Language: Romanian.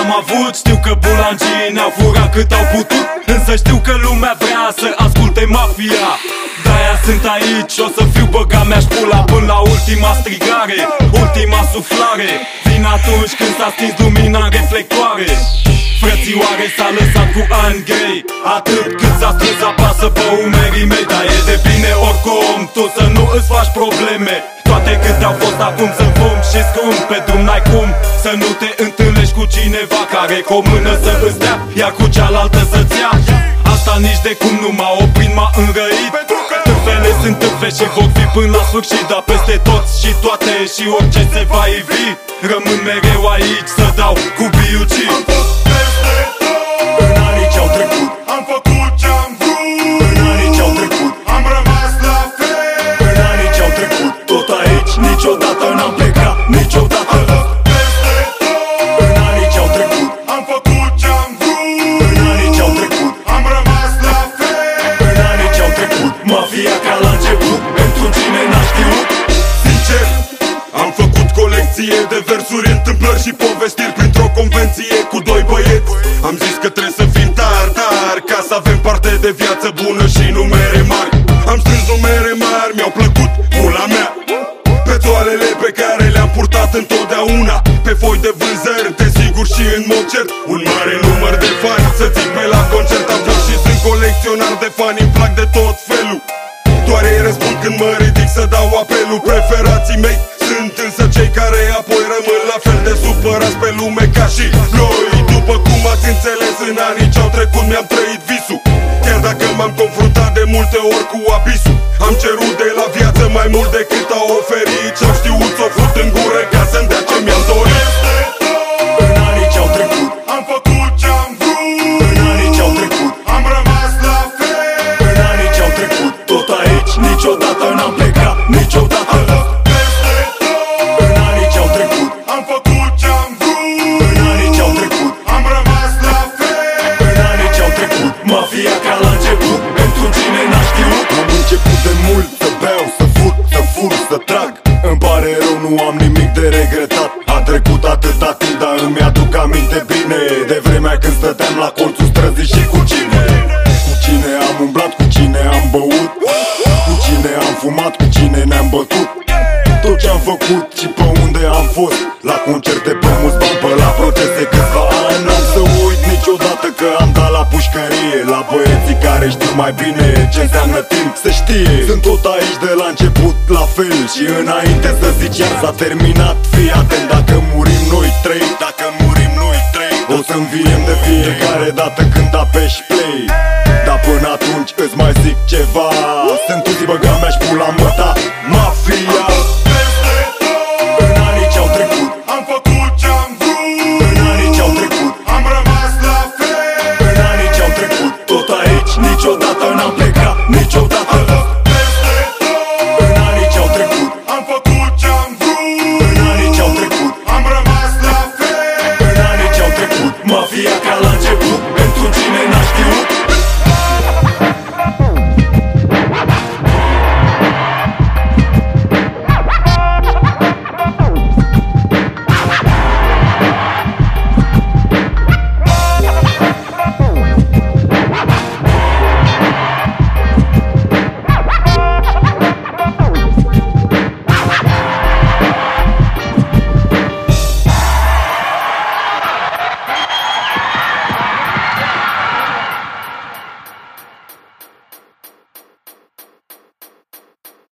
am avut. Știu că bulangii ne-au furat cât au putut, însă știu că lumea vrea să asculte mafia. De-aia sunt aici, o să fiu băga mea-și pula până la ultima strigare, ultima suflare. Vin atunci când s-a stins lumina în reflectoare. Frățioare s-a lăsat cu ani grei, atât cât s-a strâns apasă pe umerii mei. Dar e de bine oricum tu să nu îți faci probleme. Toate câte au fost acum sunt fum și scrum. Pe drum n-ai cum să nu te întâlnești cu cineva care cu o mână să îți dea, iar cu cealaltă să-ți ia. Asta nici de cum nu m-a oprit, m-a înrăit. Târfele sunt târfe și vor fi până la sfârșit. Dar peste toți și toate și orice se va ivi, rămân mereu aici să dau cu B.U.G. În anii ce-au trecut am făcut ce-am vrut. În anii ce-au trecut am rămas la fel. În anii ce-au trecut tot aici, niciodată n-am plecat, niciodată. În anii ce-au trecut am făcut ce-am vrut. În anii ce-au trecut am rămas la fel. În anii ce-au trecut mafia ca la început, pentru cine n-a știut. Sincer, am făcut colecție de versuri, întâmplări și povestiri printr-o convenție cu doi băieți. Am zis că trebuie să fim tari ca să avem parte de viață bună și numere mari. Am strâns numere mari, mi-au plăcut pula mea. Pe toalele pe care le-am purtat întotdeauna, pe foi de vânzări, desigur și în mod cert, un mare număr de fani să țin pe la concert. Am fost și sunt colecționar de fani, îmi plac de tot felul. Doar ei răspund când mă ridic să dau apelul. Preferații mei sunt însă cei care apoi rămân la fel de supărați pe lume ca și noi. După cum ați înțeles, în anii ce-au trecut mi-am trăit visul, chiar dacă m-am confruntat de multe ori cu abisul. Am cerut de la viață mai mult decât a oferit și-au știut să o fut în gură ca să-mi dea ce mi-am dorit. În anii ce-au trecut am făcut ce-am vrut. În anii ce-au trecut am rămas la fel. În anii ce-au trecut tot aici, niciodată n-am plecat, niciodată. În anii ce-au trecut am făcut ce-am vrut. În anii ce-au trecut am rămas la fel. În anii ce-au trecut mafia ca la început, pentru cine n-a știut. Am început de mult să beau, să fut, să fur, să trag. Îmi pare rău, nu am nimic de regretat. A trecut atâta timp, dar îmi aduc aminte bine de vremea când stăteam la colțul străzii și cu cine. Cu cine am umblat, cu cine am băut, cu cine am fumat, cu cine ne-am bătut. Tot ce-am făcut și pe unde am fost, la concerte pe mulți bani, pe la proteste câțiva ani. N-am să uit niciodată că am dat la pușcărie, la băieții care știu mai bine ce înseamnă timp, se știe. Sunt tot aici de la început, la fel și înainte să ziceam s-a terminat. Fii atent, dacă murim noi trei, dacă murim noi trei, o să înviem de fiecare dată când apeși play. Dar până atunci îți mai zic ceva, sunt tuzi băga mea-și pula măta, mafia. În anii ce-au trecut am făcut ce-am vrut. În anii ce-au trecut am rămas la fel. În anii ce-au trecut tot aici, niciodată n-am plecat, niciodată. În anii ce-au trecut am făcut ce-am vrut. În anii ce-au trecut am rămas la fel. În anii ce-au trecut mafia